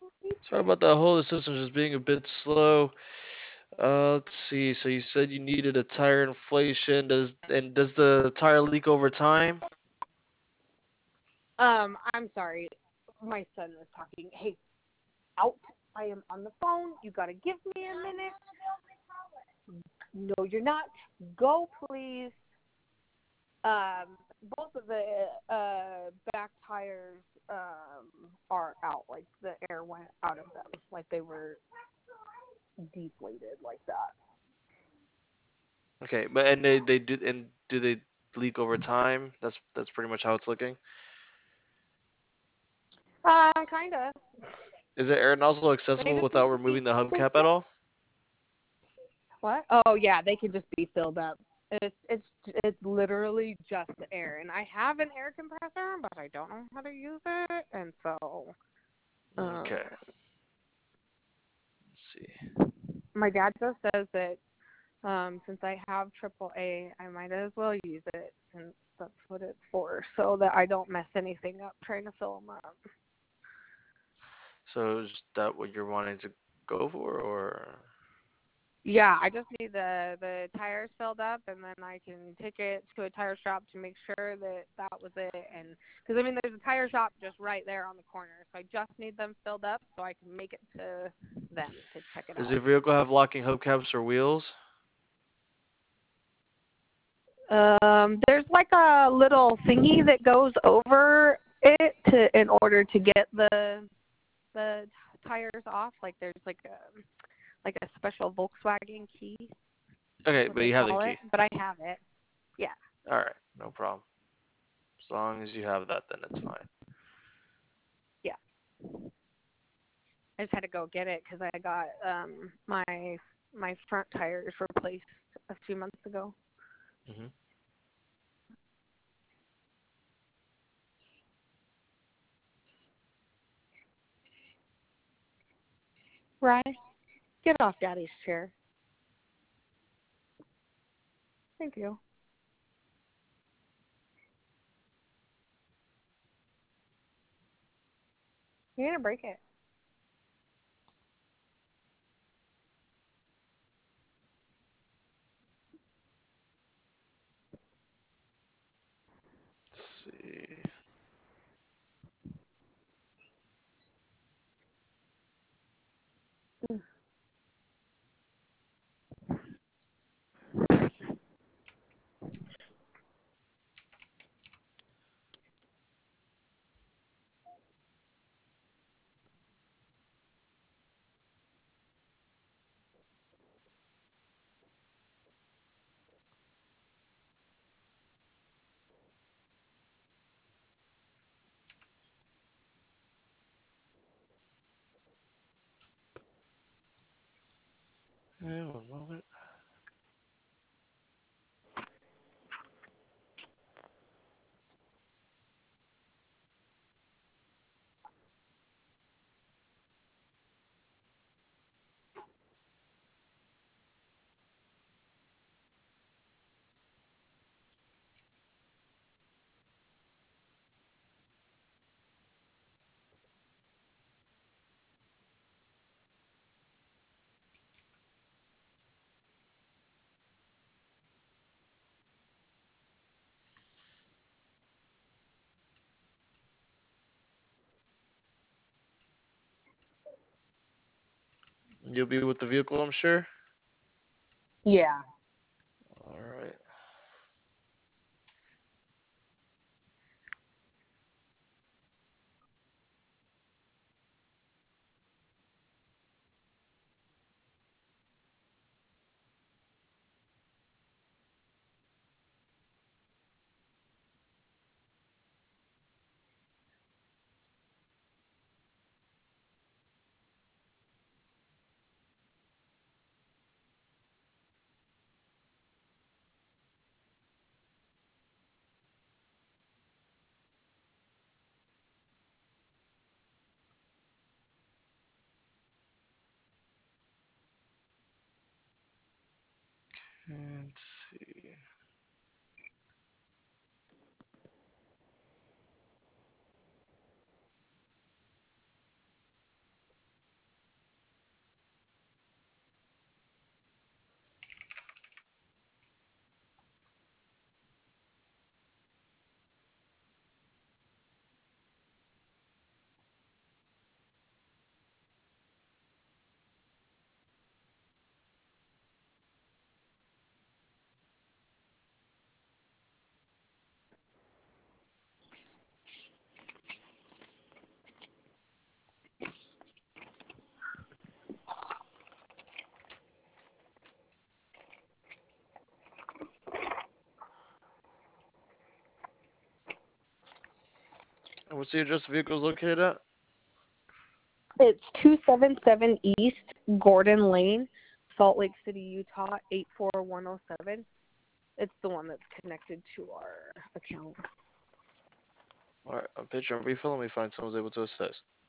Sorry about that. Whole the system just being a bit slow. Let's see. So you said you needed a tire inflation. Does the tire leak over time? I'm sorry. My son was talking. Hey, out. I am on the phone. You gotta give me a minute. No, you're not. Go, please. Both of the back tires are out. Like the air went out of them. Like they were deflated like that. Okay, but do they leak over time? That's pretty much how it's looking. Kinda. Is the air nozzle They accessible just without need to be. removing the hubcap at all? What? Oh yeah, they can just be filled up. It's literally just air, and I have an air compressor, but I don't know how to use it, and so Okay. um, Let's see. my dad just says that since I have AAA, I might as well use it, since that's what it's for, so that I don't mess anything up trying to fill them up. So is that what you're wanting to go for, or? Yeah, I just need the tires filled up, and then I can take it to a tire shop to make sure that that was it. And because I mean, there's a tire shop just right there on the corner, so I just need them filled up so I can make it to them to check it Does out. your vehicle have locking hubcaps or wheels? There's like a little thingy that goes over it in order to get the tires off. Like there's like a special Volkswagen key. That's Okay, what but they you have the call it. key. But I have it. Yeah. All right, no problem. As long as you have that, then it's fine. Yeah. I just had to go get it because I got my front tires replaced a few months ago. Hmm. Right? Get off Daddy's chair. Thank you. You're gonna break it. Let's see. Yeah, one moment. You'll be with the vehicle, I'm sure. Yeah. All right. Let's see. what's the address the vehicle is located at? It's 277 East Gordon Lane, Salt Lake City, Utah 84107. It's the one that's connected to our account. All right, I'm picturing refill. Let me find someone's able to assist.